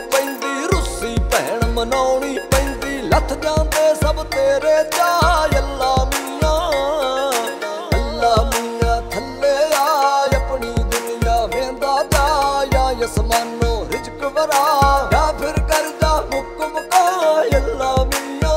पैंदी रुस्सी भैन मनाउणी पैंदी लथ जांदे सब तेरे चाऽ अल्ला मियां थल्ले आ अपनी दुनिया वेंदा जा या असमानो रिज़्क वरा या फिर कर जा मुक मुका अल्ला मियां।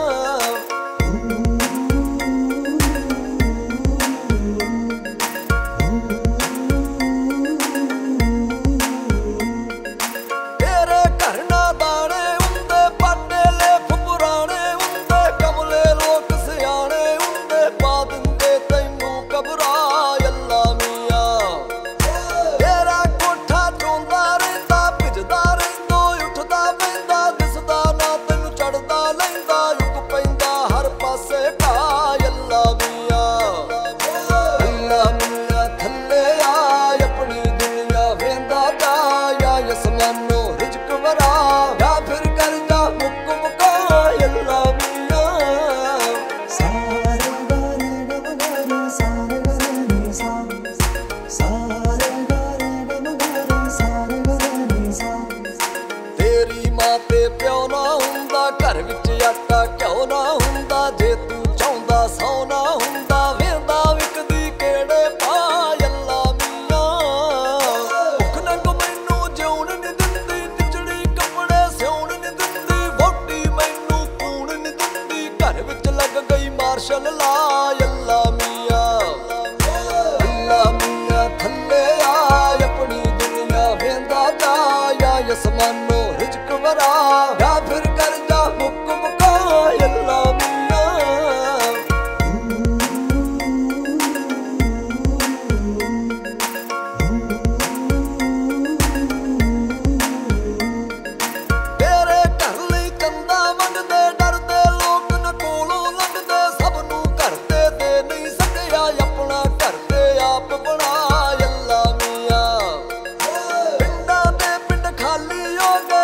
ਪਿਓ ਨਾ ਹੁੰਦਾ ਘਰ ਵਿੱਚ ਆਟਾ ਘਿਓ ਨਾ ਹੁੰਦਾ ਜੇ ਤੂੰ ਚਾਹੁੰਦਾ ਸੋਨਾ ਹੁੰਦਾ ਵੇਂਦਾ ਵਿਕਦੀ ਕਿਹੜੇ ਪਾ ਅੱਲਾ ਮੀਆਂ। ਭੁੱਖ ਨੰਗ ਮੈਨੂੰ ਜਿਉਣ ਨੀ ਦਿੰਦੀ ਟਿਚੜੀ ਕੱਪੜੇ ਸਿਉਣ ਨੀ ਦਿੰਦੀ ਵੋਟੀ ਮੈਨੂੰ ਕੂਣ ਨੀ ਦਿੰਦੀ ਘਰ ਵਿੱਚ ਲੱਗ ਗਈ ਮਾਰਸ਼ਲ ਲਾ ਅੱਲਾ ਮੀਆਂ। ਅੱਲਾ ਮੀਆਂ ਥੱਲੇ ਆ ਆਪਣੀ ਦੁਨੀਆ ਵੇਂਦਾ ਜਾ ਜਾਂ ਅਸਮਾਨੋਂ रिज़्क वरा या फिर कर जा मुक मुका अल्ला मियां। तेरे घर लई चंदा मंगदे डरदे लोग न कोलों लंघदे सब नूं घर ते दे नहीं सकिया अपना घर ते आप बना अल्ला मियां। पिंडां दे पिंड खाली हो गए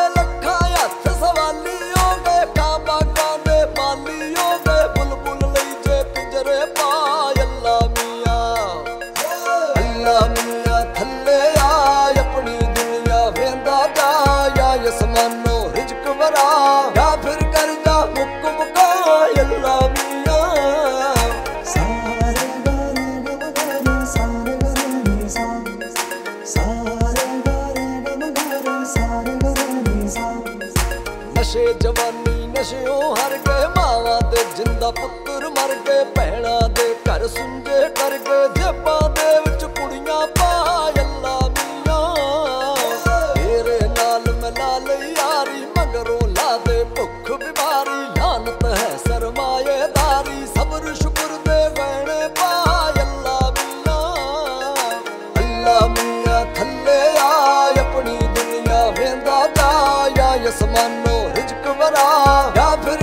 असमानो रिज़्क वरा या फिर कर जा मुक मुका अल्ला मियां। नशे जवानी नशेओं हर गए मावां दे जिंदा पुत्तर मर गए भैणां दे घर सुंजे कर गए जेबां दे विच कुड़ियां पा अल्ला मियां। तेरे नाल मिला लई यारी मगरों ला दे भुख बीमारी लानत है सरमाएदारी सब्र शुक्र दे गहने पा अल्ला मियां। अल्ला मियां थल्ले आ अपनी दुनिया वेंदा जा या असमानो रिज़्क वरा या फिर